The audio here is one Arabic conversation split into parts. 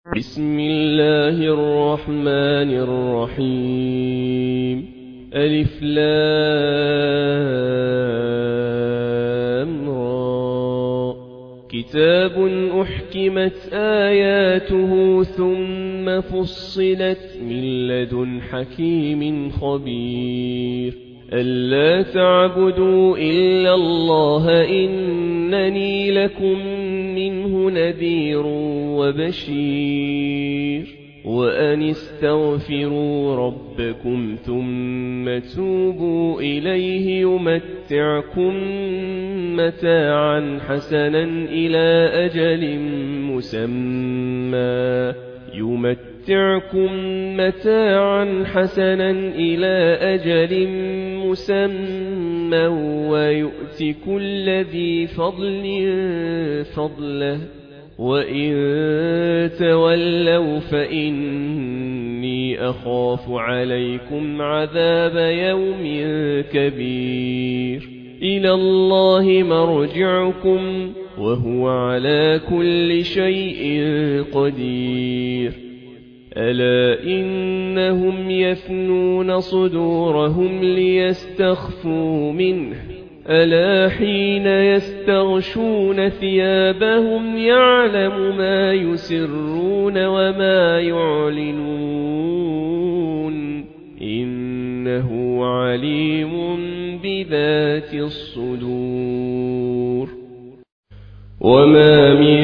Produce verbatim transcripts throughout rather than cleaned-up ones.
بسم الله الرحمن الرحيم. ألف لام را. كتاب أحكمت آياته ثم فصلت من لدن حكيم خبير. ألا تعبدوا إلا الله إنني لكم منه نذير وبشير. وأن استغفروا ربكم ثم توبوا إليه يمتعكم متاعا حسنا إلى أجل مسمى يمتعكم متاعا حسنا إلى أجل مسمى ويؤت كل ذي فضل فضله. وإن تولوا فإني أخاف عليكم عذاب يوم كبير. إلى الله مرجعكم وهو على كل شيء قدير. ألا إنهم يثنون صدورهم ليستخفوا منه. ألا حين يستغشون ثيابهم يعلم ما يسرون وما يعلنون إنه عليم بذات الصدور. وما من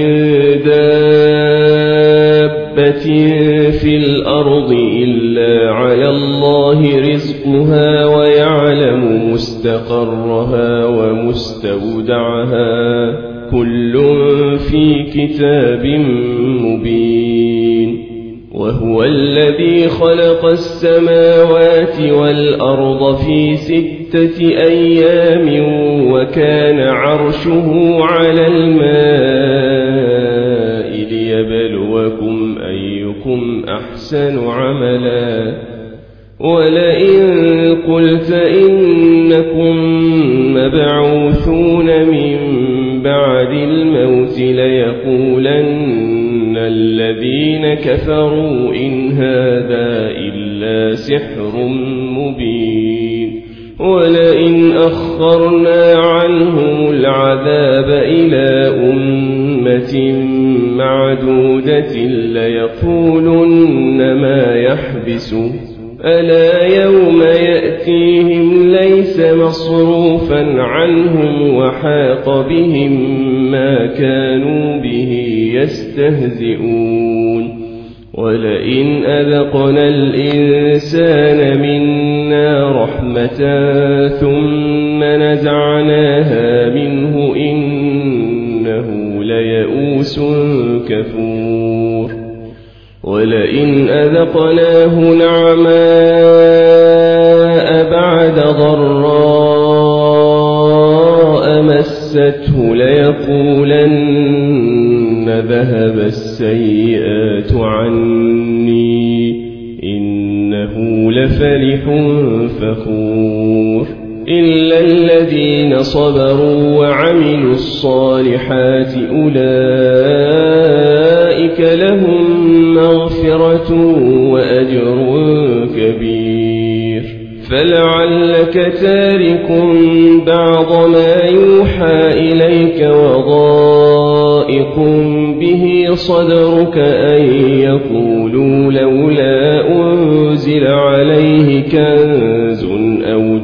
دابة في الأرض إلا على الله رزقها ويعلم مستقرها ومستودعها كل في كتاب مبين. وهو الذي خلق السماوات والأرض في ستة أيام وكان عرشه على الماء ليبلوكم أيكم أحسن عملا. ولئن قلت إنكم مبعوثون من بعد الموت ليقولن الذين كفروا إن هذا إلا سحر مبين. ولئن أخرنا عنهم العذاب إلى أمة معدودة ليقولن ما يحبسه. ألا يوم يأتيهم ليس مصروفا عنهم وحاق بهم ما كانوا به يستهزئون. ولئن أذقنا الإنسان منا رحمة ثم نزعناها منه إنه ليئوس كفور. ولئن أذقناه نعماء بعد ضراء مسته ليقولن ذهب السيئات عني إنه لفرح فخور. إلا الذين صبروا وعملوا الصالحات أولئك لهم مغفرة وأجر كبير. فلعلك تارك بعض ما يوحى إليك وضائق به صدرك أن يقولوا لولا أنزل عليه كنز أو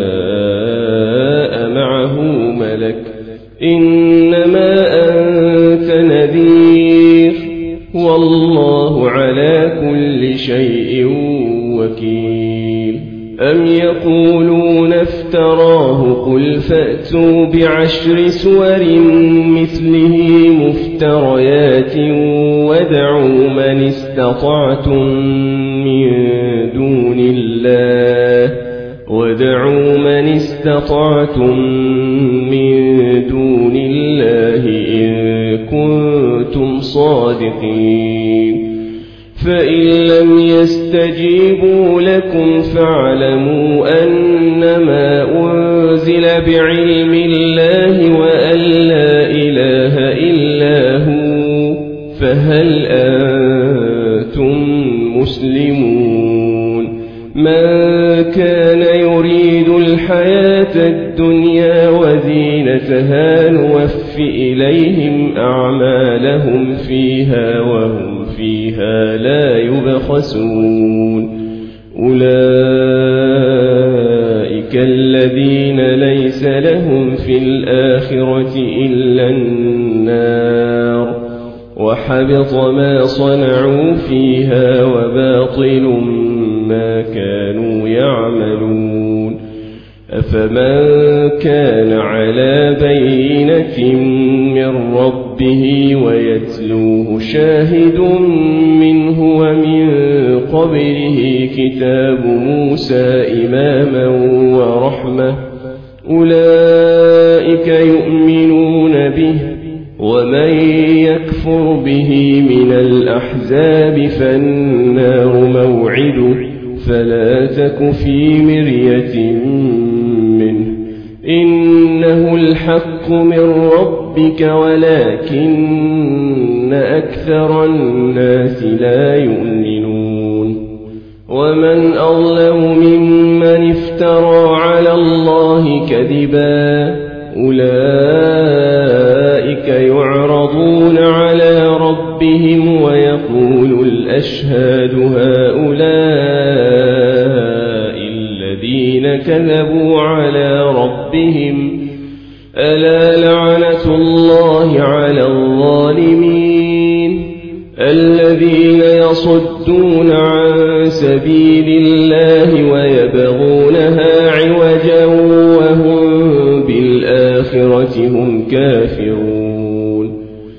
جاء معه ملك إنما أنت نذير والله على كل شيء وكيل. أم يقولون افتراه قل فأتوا بعشر سور مثله مفتريات وادعوا من استطعتم من دون الله وادعوا من استطعتم من دون الله إن كنتم صادقين. فإن لم يستجيبوا لكم فاعلموا أنما أنزل بعلم الله وأن لا إله إلا هو فهل أنتم مسلمون من كان يريد الحياة الدنيا وزينتها نوف إليهم أعمالهم فيها وهم فيها لا يبخسون أولئك الذين ليس لهم في الآخرة إلا النار وحبط ما صنعوا فيها وباطل ما كانوا يعملون أفمن كان على بينة من ربه ويتلوه شاهد منه ومن قبله كتاب موسى إماما ورحمة أولئك يؤمنون به ومن يكفر به من الأحزاب فالنار موعده فلا تك في مرية منه إنه الحق من ربك ولكن أكثر الناس لا يؤمنون ومن أظلم ممن افترى على الله كذبا أولئك يعرضون على ربهم ويقول الأشهاد هؤلاء الذين كذبوا على ربهم ألا لعنة الله على الظالمين الذين يصدون عن سبيل الله ويبغونها عوجا وهم بالآخرة هم كافرون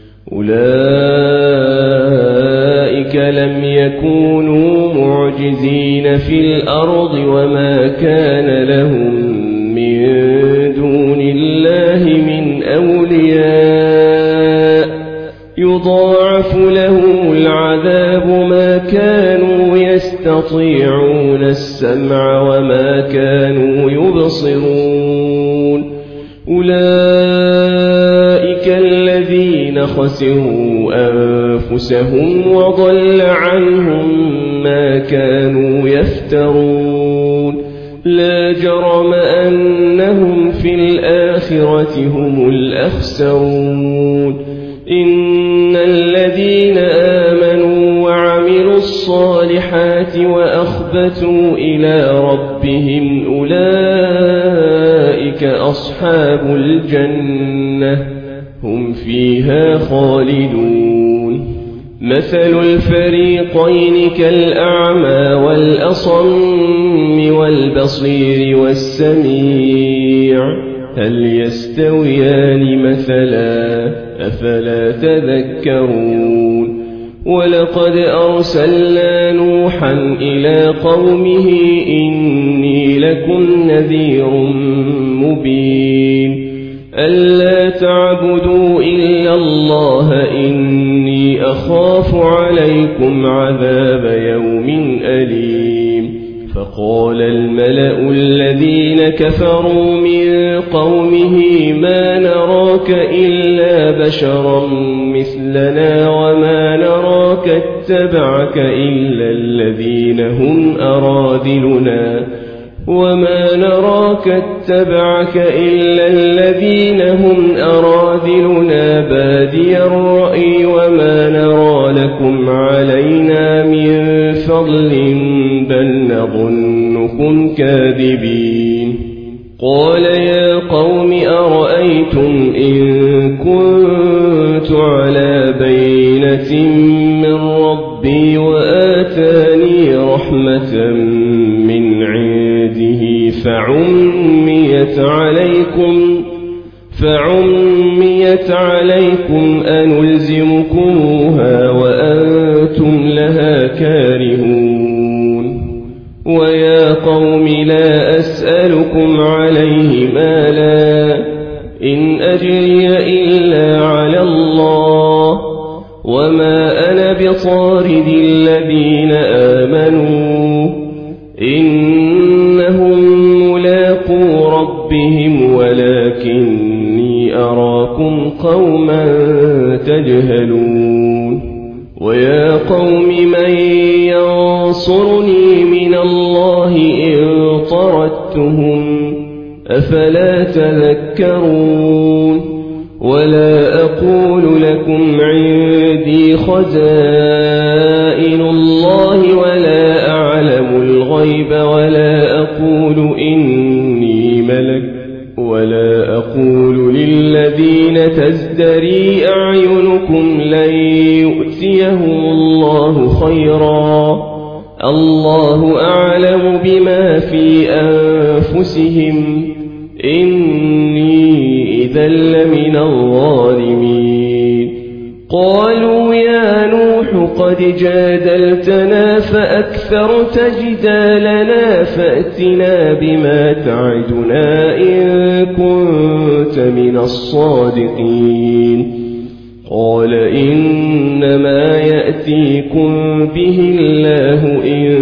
أولئك لم يكونوا معجزين في الأرض وما كان لهم من دون الله من أولياء يضاعف لهم العذاب ما كانوا يستطيعون السمع وما كانوا يبصرون أولئك الذين خسروا أنفسهم وضل عنهم ما كانوا يفترون لا جرم أنهم في الآخرة هم الأخسرون إن الذين آمنوا وعملوا الصالحات وأخبتوا إلى ربهم أولئك أصحاب الجنة هم فيها خالدون مثل الفريقين كالأعمى والأصم والبصير والسميع هل يستويان مثلا أفلا تذكرون ولقد أرسلنا نوحا إلى قومه إني لكم نذير مبين ألا تعبدوا إلا الله إني أخاف عليكم عذاب يوم أليم فقال الملأ الذين كفروا من قومه ما نراك إلا بشرا مثلنا وما نراك اتبعك إلا الذين هم أراذلنا وما نراك اتبعك إلا الذين هم أراذلنا بادي الرأي وما نرى لكم علينا من فضل بل نظنكم كاذبين قال يا قوم أرأيتم إن كنت على بينة من ربي وآتاني رحمة من عنده فعميت عليكم فعميت عليكم أنلزمكموها وأنتم لها كارهون ويا قوم لا أسألكم عليه مالا إن أجري إلا على الله وما أنا بطارد الذين آمنوا إنهم ملاقو ربهم ولكني أراكم قوما تجهلون ويا قوم من تنصرني من الله إن طردتهم أفلا تذكرون ولا أقول لكم عندي خزائن الله ولا أعلم الغيب ولا أقول إني ملك ولا أقول للذين تزدري أعينكم لن يؤتيهم الله خيرا الله أعلم بما في أنفسهم إني إذا لمن الظالمين قالوا يا نوح قد جادلتنا فأكثرت جدالنا فأتنا بما تعدنا إن كنت من الصادقين قال إنما يأتيكم به الله إن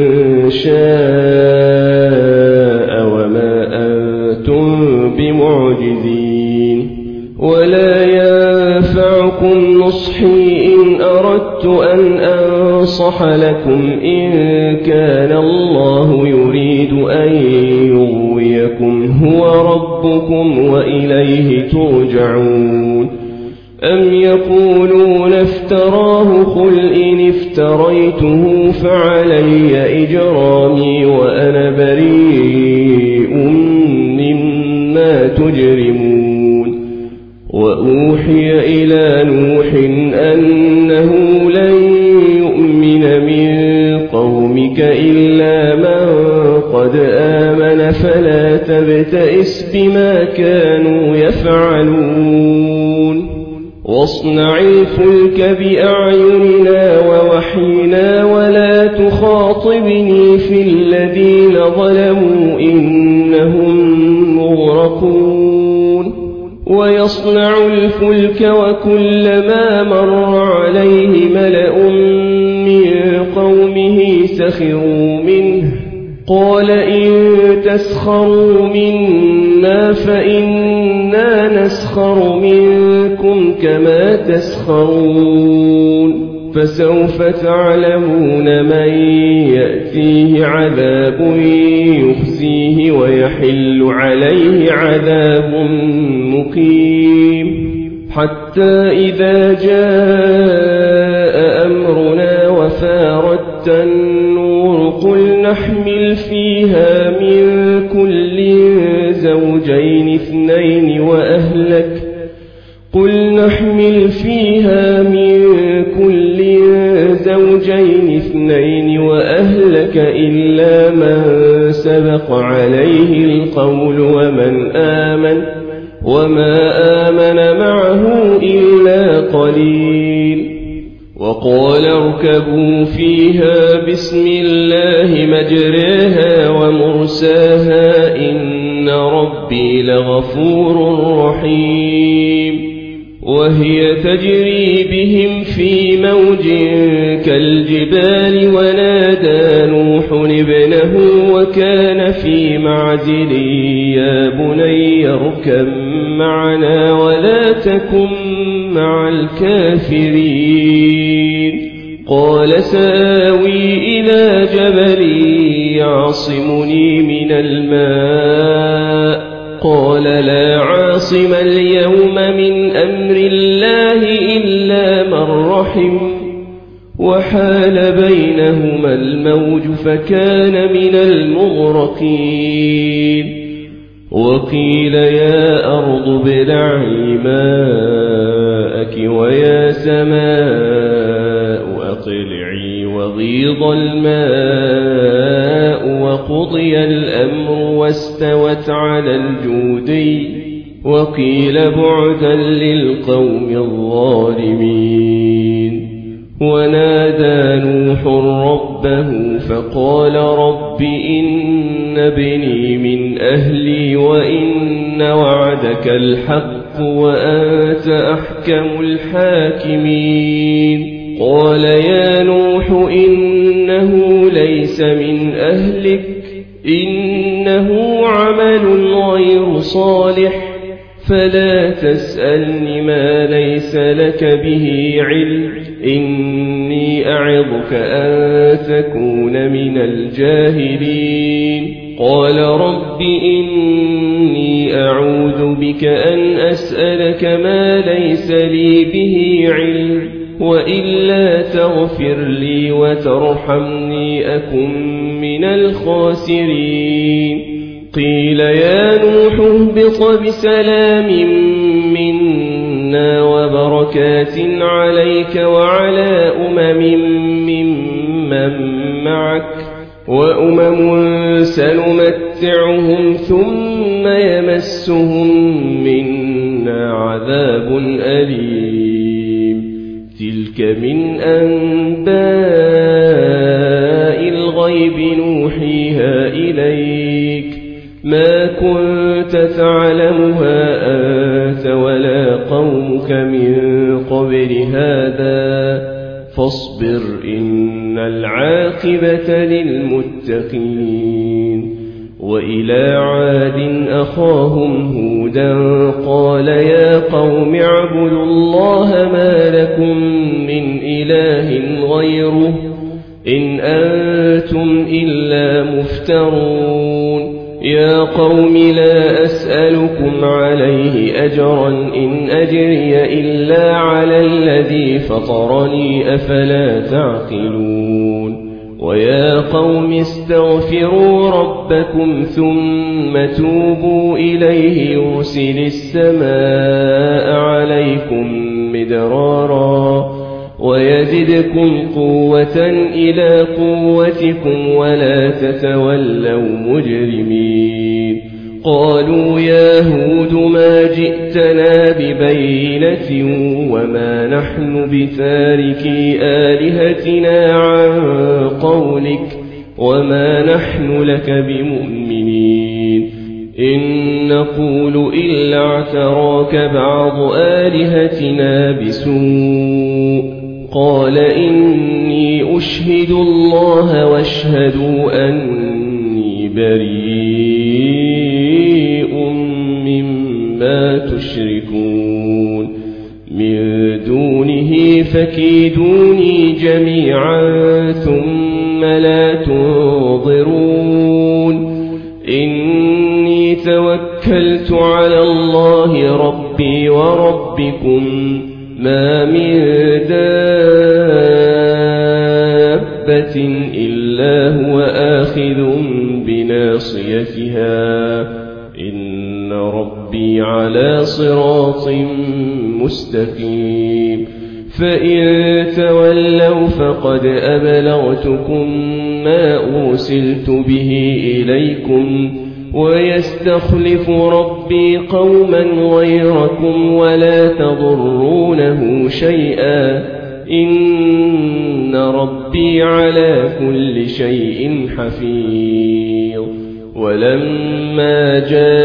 شاء وما أنتم بمعجزين ولا ينفعكم نصحي إن أردت أن أنصح لكم إن كان الله يريد أن يغويكم هو ربكم وإليه ترجعون أم يقولون افتراه قل إن افتريته فعلي إجرامي وأنا بريء مما تجرمون وأوحي إلى نوح أنه لن يؤمن من قومك إلا من قد آمن فلا تبتئس بما كانوا يفعلون واصنع الفلك بأعيننا ووحينا ولا تخاطبني في الذين ظلموا إنهم مغرقون ويصنع الفلك وكلما مر عليه ملأ من قومه سخروا منه قال إن تسخروا منا فإنا نسخر منكم كما تسخرون فسوف تعلمون من يأتيه عذاب يخزيه ويحل عليه عذاب مقيم حتى إذا جاء أمرنا وفاردت النور قل نحمل فيها من كل زوجين اثنين وأهلك قل نحمل فيها من كل زوجين اثنين وأهلك إلا من سبق عليه القول ومن آمن وما آمن معه إلا قليل وقال اركبوا فيها بسم الله مجريها ومرساها إن ربي لغفور رحيم وهي تجري بهم في موج كالجبال ونادى نوح ابنه وكان في معزل يا بني اركب معنا ولا تكن مع الكافرين قال سآوي إلى جبل يعصمني من الماء قال لا عاصم اليوم من أمر الله إلا من رحم وحال بينهما الموج فكان من المغرقين وقيل يا أرض ابلعي ماءك ويا سماء أقلعي وغيض الماء وقضي الأمر واستوت على الجودي وقيل بعدا للقوم الظالمين ونادى نوح ربه فقال رب إن ابني من أهلي وإن وعدك الحق وأنت أحكم الحاكمين قال يا نوح إنه ليس من أهلك إنه عمل غير صالح فلا تسألني ما ليس لك به علم إني أعظك أن تكون من الجاهلين قال رب إني أعوذ بك أن أسألك ما ليس لي به علم وإلا تغفر لي وترحمني أكن من الخاسرين قيل يا نوح اهبط بسلام منا وبركات عليك وعلى أمم ممن معك وأمم سنمتعهم ثم يمسهم منا عذاب أليم تلك من أنباء الغيب نوحيها إليك ما كنت تعلمها أنت ولا قومك من قبل هذا فاصبر إن العاقبة للمتقين وإلى عاد أخاهم هودا قال يا قوم اعبدوا الله ما لكم من إله غيره إن أنتم إلا مفترون يا قوم لا أسألكم عليه أجرا إن أجري إلا على الذي فطرني أفلا تعقلون ويا قوم استغفروا ربكم ثم توبوا إليه يرسل السماء عليكم مدرارا ويزدكم قوة إلى قوتكم ولا تتولوا مجرمين قالوا يا هود ما جئتنا ببينة وما نحن بتاركي آلهتنا عن قولك وما نحن لك بمؤمنين إن نقول إلا اعتراك بعض آلهتنا بسوء قال إني أشهد الله واشهدوا أني بريء مما تشركون من دونه فكيدوني جميعا ثم لا تنظرون إني توكلت على الله ربي وربكم ما من دابة إلا هو آخذ بناصيتها إن ربي على صراط مستقيم فإن تولوا فقد أبلغتكم ما أرسلت به إليكم ويستخلف ربي قوما غيركم ولا تضرونه شيئا إن ربي على كل شيء حفيظ ولما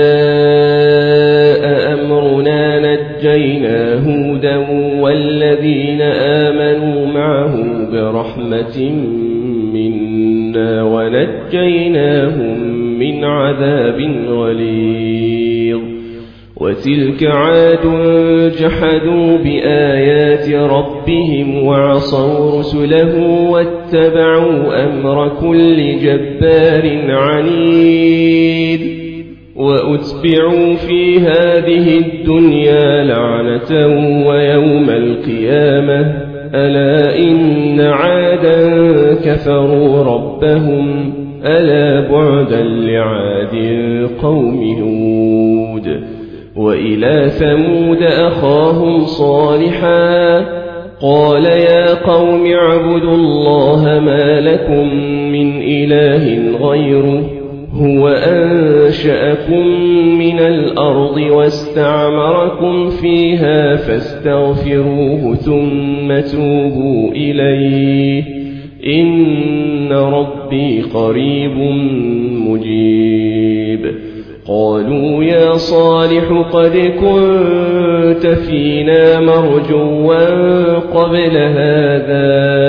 جاء أمرنا نجينا هودا والذين آمنوا معه برحمة منا ونجيناهم من عذاب غليظ وتلك عاد جحدوا بآيات ربهم وعصوا رسله واتبعوا أمر كل جبار عنيد وأتبعوا في هذه الدنيا لعنة ويوم القيامة ألا إن عادا كفروا ربهم ألا بعدا لعاد قوم هود وإلى ثمود أخاهم صالحا قال يا قوم اعبدوا الله ما لكم من إله غيره هو أنشأكم من الأرض واستعمركم فيها فاستغفروه ثم توبوا إليه إن ربي قريب مجيب قالوا يا صالح قد كنت فينا مرجوا قبل هذا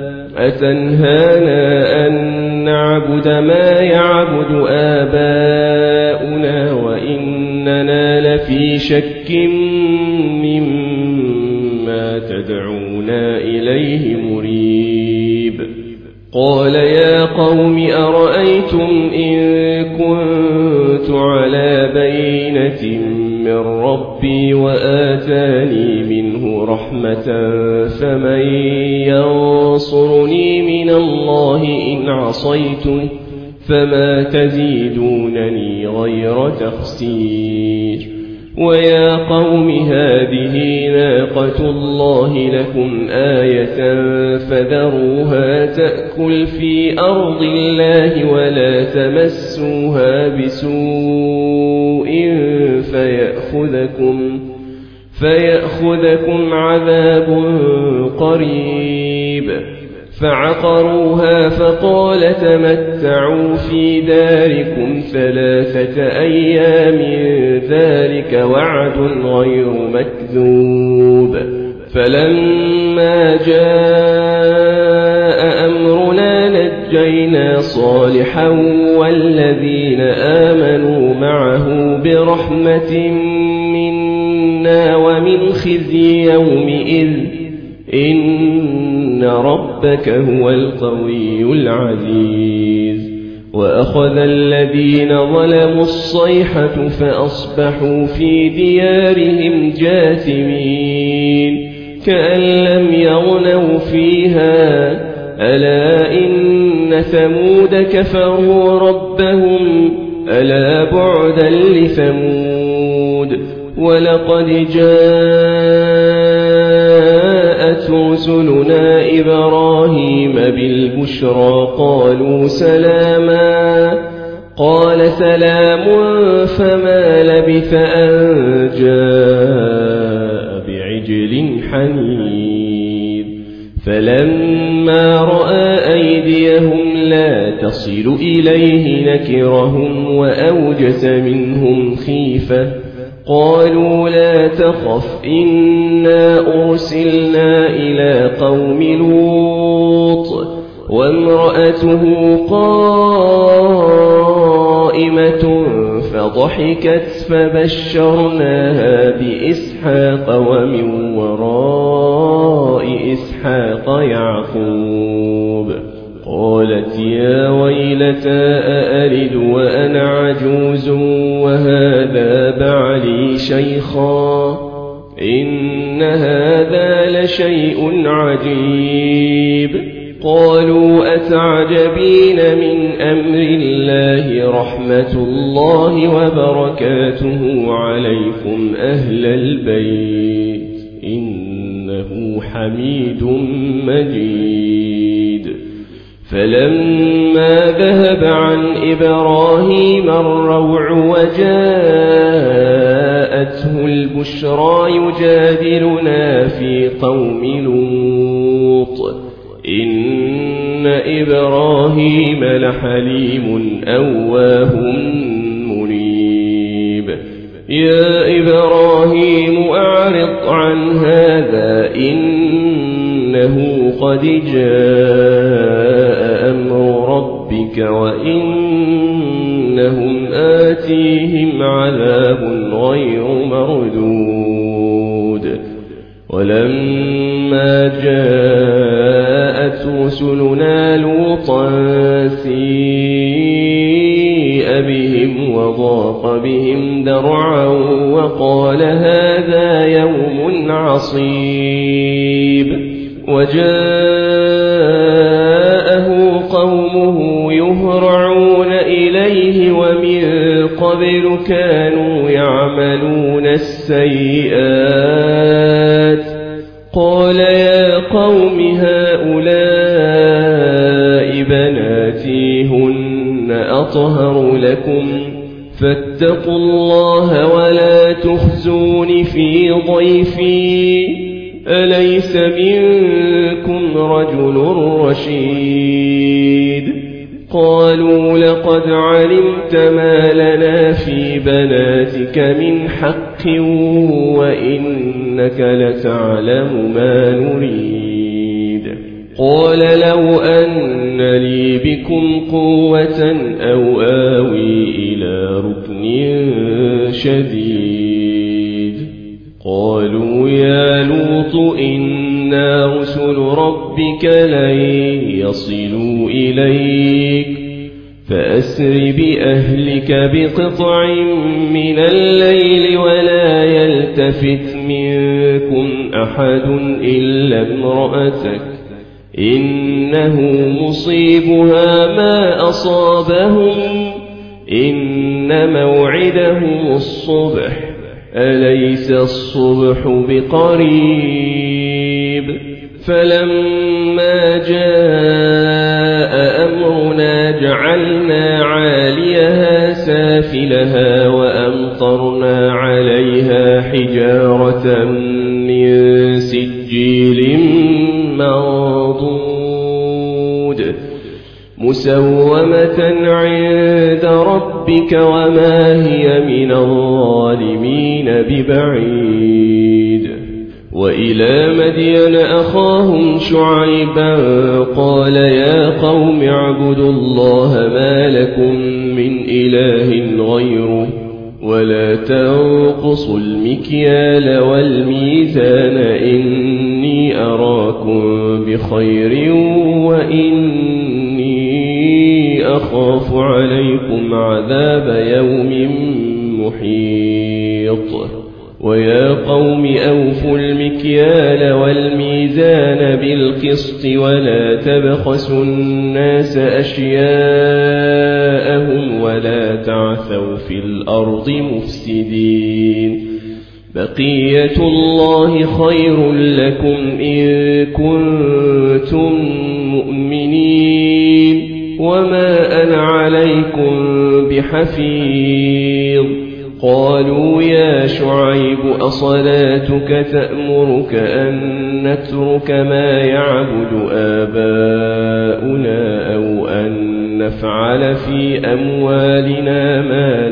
أتنهانا أن نعبد ما يعبد آباؤنا وإننا لفي شك مما تدعونا إليه مريب. قال يا قوم أرأيتم إن كنت على بينة من ربي وآتاني منه رحمة فمن ينصرني من الله إن عصيته فما تزيدونني غير تخسير. ويا قوم هذه ناقة الله لكم آية فذروها تأكل في أرض الله ولا تمسوها بسوء فيأخذكم, فيأخذكم عذاب قريب. فعقروها فقال تمتعوا في داركم ثلاثة أيام ذلك وعد غير مكذوب. فلما جاء أمرنا نجينا صالحا والذين آمنوا معه برحمة منا ومن خزي يومئذ إن ربك هو القوي العزيز. وأخذ الذين ظلموا الصيحة فأصبحوا في ديارهم جاثمين كأن لم يغنوا فيها ألا إن ثمود كفروا ربهم ألا بعدا لثمود. ولقد جاءت رسلنا إبراهيم بالبشرى قالوا سلاما قال سلام فما لبث أن جاء بعجل حنيذ. فلما رأى أيديهم لا تصل إليه نكرهم وأوجس منهم خيفة قالوا لا تخف إنا أرسلنا إلى قوم لوط وامرأته قائمة فضحكت فبشرناها بإسحاق ومن وراء إسحاق يعقوب. قالت يا ويلتى أألد وأنا عجوز وهذا بعلي شيخا إن هذا لشيء عجيب. قالوا أتعجبين من أمر الله رحمة الله وبركاته عليكم أهل البيت إنه حميد مجيد. فلما ذهب عن إبراهيم الروع وجاءته البشرى يجادلنا في قوم لوط إن إبراهيم لحليم أواه منيب. يا إبراهيم أعرض عن هذا إنه قد جاء أمر ربك وإنهم آتيهم عذاب غير مردود. ولما جاءت رسلنا لوطا سيء بهم وضاق بهم ذرعا وقال هذا يوم عصيب. وجاءه قومه يهرعون إليه ومن قبل كانوا يعملون السيئات قال يا قوم هؤلاء بناتي هن أطهر لكم فاتقوا الله ولا تخزون في ضيفي أليس منكم رجل رشيد. قالوا لقد علمت ما لنا في بناتك من حق وإنك لتعلم ما نريد. قال لو أن لي بكم قوة أو آوي إلى ركن شديد. قالوا يا لوط إن ربك لن يصلوا إليك فأسر بأهلك بقطع من الليل ولا يلتفت منكم أحد إلا امرأتك إنه مصيبها ما أصابهم إن موعدهم الصبح أليس الصبح بقريب فلما جاء أمرنا جعلنا عاليها سافلها وأمطرنا عليها حجارة من سجيل منضود مسومة عند ربك وما هي من الظالمين ببعيد وإلى مدين أخاهم شعيبا قال يا قوم اعبدوا الله ما لكم من إله غيره ولا تنقصوا المكيال والميزان إني أراكم بخير وإني أخاف عليكم عذاب يوم محيط ويا قوم أوفوا المكيال والميزان بالقسط ولا تبخسوا الناس أشياءهم ولا تعثوا في الأرض مفسدين بقية الله خير لكم إن كنتم مؤمنين وما أنا عليكم بحفيظ قالوا يا شعيب أصلاتك تأمرك أن نترك ما يعبد آباؤنا أو أن نفعل في أموالنا ما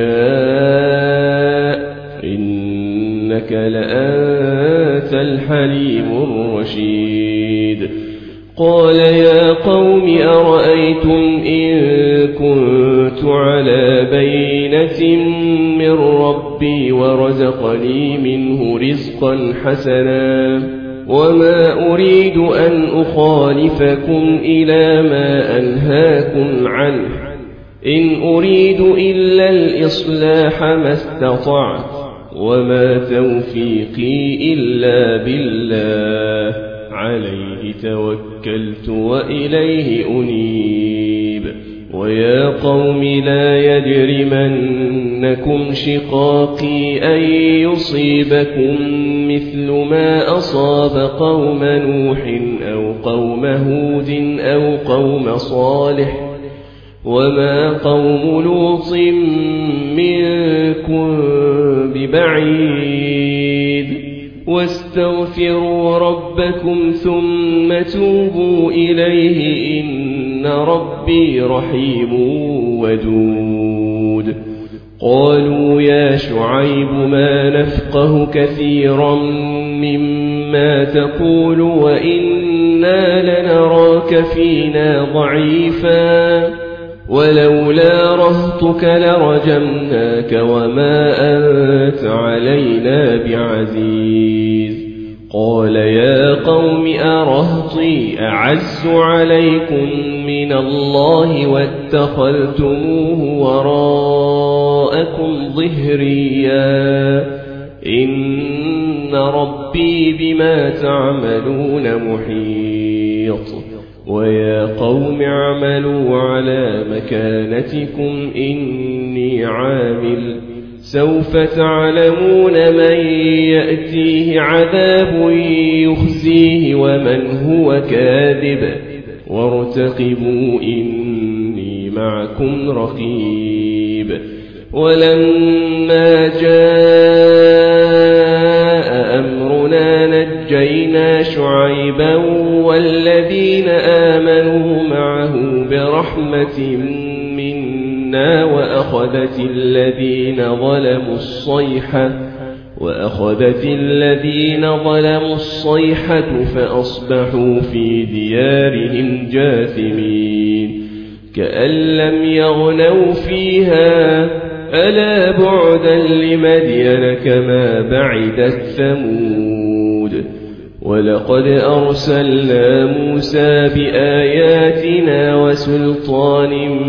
نشاء إنك لأنت الحليم الرشيد قال يا قوم أرأيتم إن كنت على بينة من ربي ورزقني منه رزقا حسنا وما أريد أن أخالفكم إلى ما أنهاكم عنه إن أريد إلا الإصلاح ما استطعت وما توفيقي إلا بالله عليه توكلت وإليه أنيب ويا قوم لا يجرمنكم شقاقي أن يصيبكم مثل ما أصاب قوم نوح أو قوم هود أو قوم صالح وما قوم لوط منكم ببعيد واستغفروا ربكم ثم توبوا إليه إن ربي رحيم ودود قالوا يا شعيب ما نفقه كثيرا مما تقول وإنا لنراك فينا ضعيفا ولولا رهطك لرجمناك وما أنت علينا بعزيز قال يا قوم أرهطي أعز عليكم من الله واتخذتموه وراءكم ظهريا إن ربي بما تعملون محيط ويا قوم اعملوا على مكانتكم إني عامل سوف تعلمون من يأتيه عذاب يخزيه ومن هو كاذب وارتقبوا إني معكم رقيب ولما جاء أمرنا نجينا شعيبا والذين آمنوا معه برحمة منا وأخذت الذين ظلموا الصيحة وأخذت الذين ظلموا الصيحة فأصبحوا في ديارهم جاثمين كأن لم يغنوا فيها ألا بعدا لمدين كما بعدت ثمود ولقد أرسلنا موسى بآياتنا وسلطان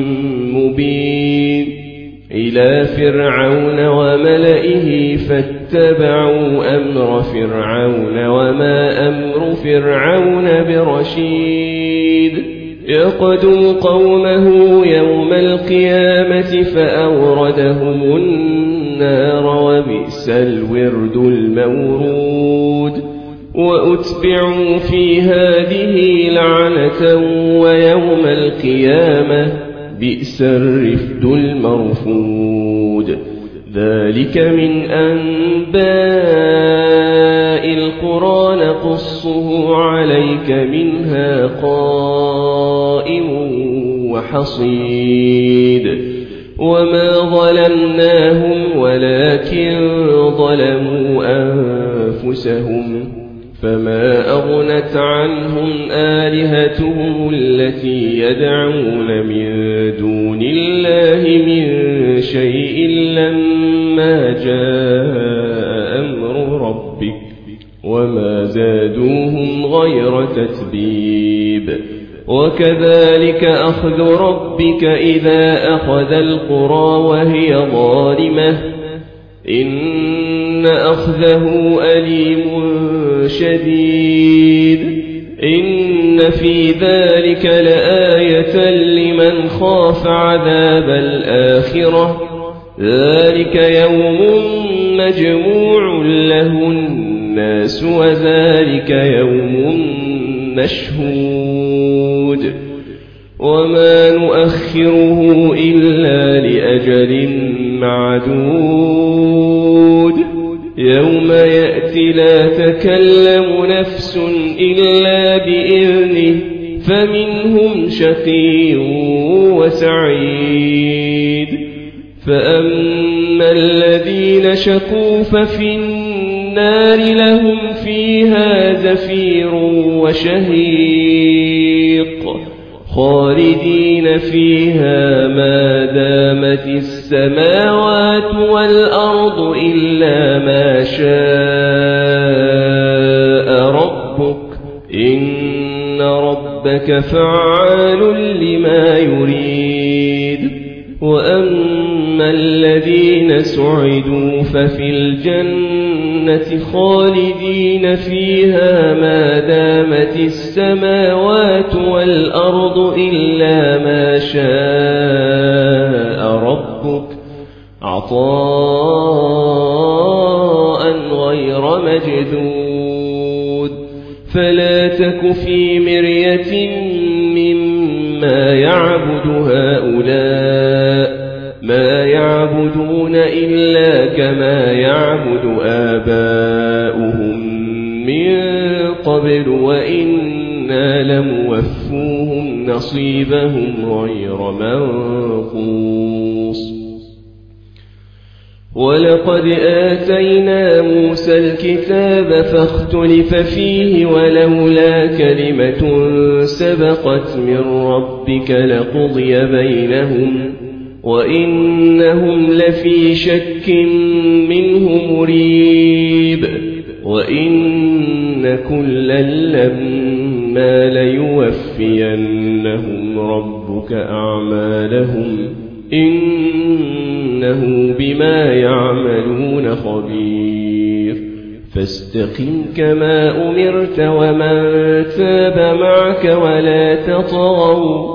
مبين إلى فرعون وملئه فاتبعوا أمر فرعون وما أمر فرعون برشيد يقدم قومه يوم القيامة فأوردهم النار وبئس الورد المورود وأتبعوا في هذه لعنة ويوم القيامة بئس الرفد المرفود ذلك من أنباء القرى نقصه عليك منها قائم وحصيد وما ظلمناهم ولكن ظلموا أنفسهم فما أغنت عنهم آلهتهم التي يدعون من دون الله من شيء لما جاء أمر ربك وما زادوهم غير تتبيب وكذلك أخذ ربك إذا أخذ القرى وهي ظالمة إن أخذه أليم شديد إن في ذلك لآية لمن خاف عذاب الآخرة ذلك يوم مجموع له الناس وذلك يوم مشهود وما نؤخره إلا لأجل معدود يوم يأتي لا تكلم نفس إلا بإذنه فمنهم شقي وسعيد فأما الذين شقوا ففي النار لهم فيها زفير وشهيق خالدين فيها ما دامت السماوات والأرض إلا ما شاء ربك إن ربك فعال لما يريد وأما الذين سعدوا ففي الجنة خالدين فيها ما دامت السماوات والأرض إلا ما شاء ربك عطاء غير مجدود فلا تك في مرية مما يعبد هؤلاء ما يعبدون إلا كما يعبد آباؤهم من قبل وإنا لموفوهم نصيبهم غير منقوص ولقد آتينا موسى الكتاب فاختلف فيه ولولا كلمة سبقت من ربك لقضي بينهم وإنهم لفي شك منه مريب وإن كلا لما ليوفينهم ربك أعمالهم إنه بما يعملون خبير فاستقم كما أمرت ومن تاب معك ولا تطغوا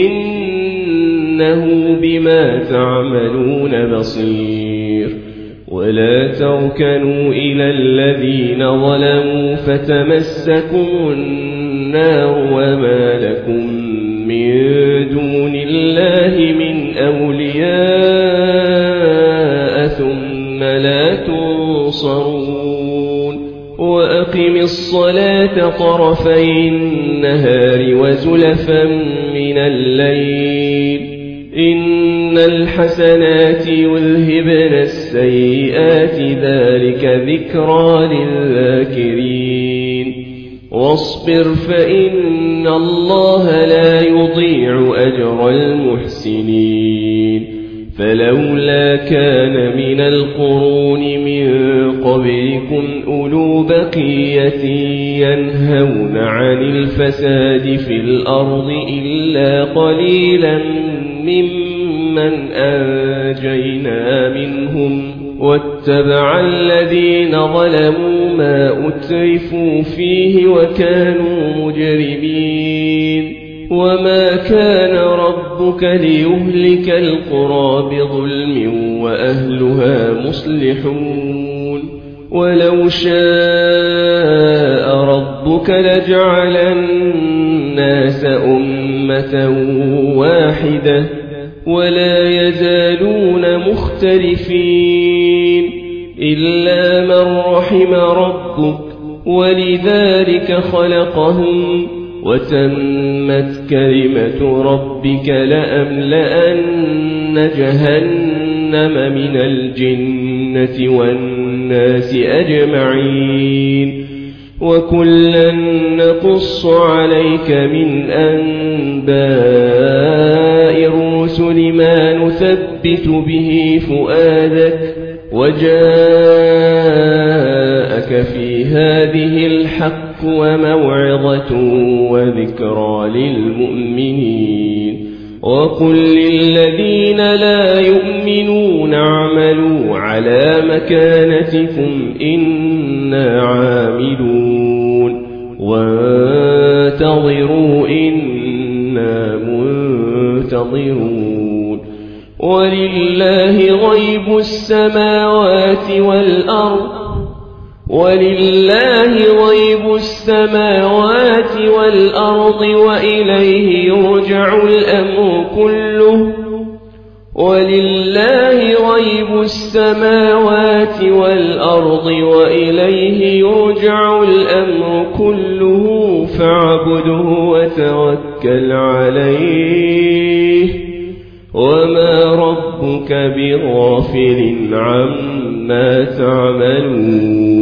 إنه بما تعملون بصير ولا تركنوا إلى الذين ظلموا فتمسكم النار وما لكم من دون الله من أولياء ثم لا تنصرون وأقم الصلاة طرفي النهار وزلفا من الليل إن الحسنات يذهبن السيئات ذلك ذكرى للذاكرين واصبر فإن الله لا يضيع أجر المحسنين فلولا كان من القرون من قبلكم أولو بقية ينهون عن الفساد في الأرض إلا قليلا ممن أنجينا منهم واتبع الذين ظلموا ما أترفوا فيه وكانوا مجرمين وما كان ربك ليهلك القرى بظلم وأهلها مصلحون ولو شاء ربك لجعل الناس أمة واحدة ولا يزالون مختلفين إلا من رحم ربك ولذلك خلقهم وتمت كلمة ربك لأملأن جهنم من الجنة والناس أجمعين وكلا نقص عليك من أنباء الرسل ما نثبت به فؤادك وجاءك في هذه الحق وموعظة وذكرى للمؤمنين وقل للذين لا يؤمنون اعملوا على مكانتكم إنا عاملون وانتظروا إنا منتظرون ولله غيب السماوات والأرض ولله غيب السماوات والأرض وإليه يرجع الأمر كله ولله غيب السماوات والأرض وإليه يرجع الأمر كله فاعبده وتوكل عليه وما ربك بغافل عما تعملون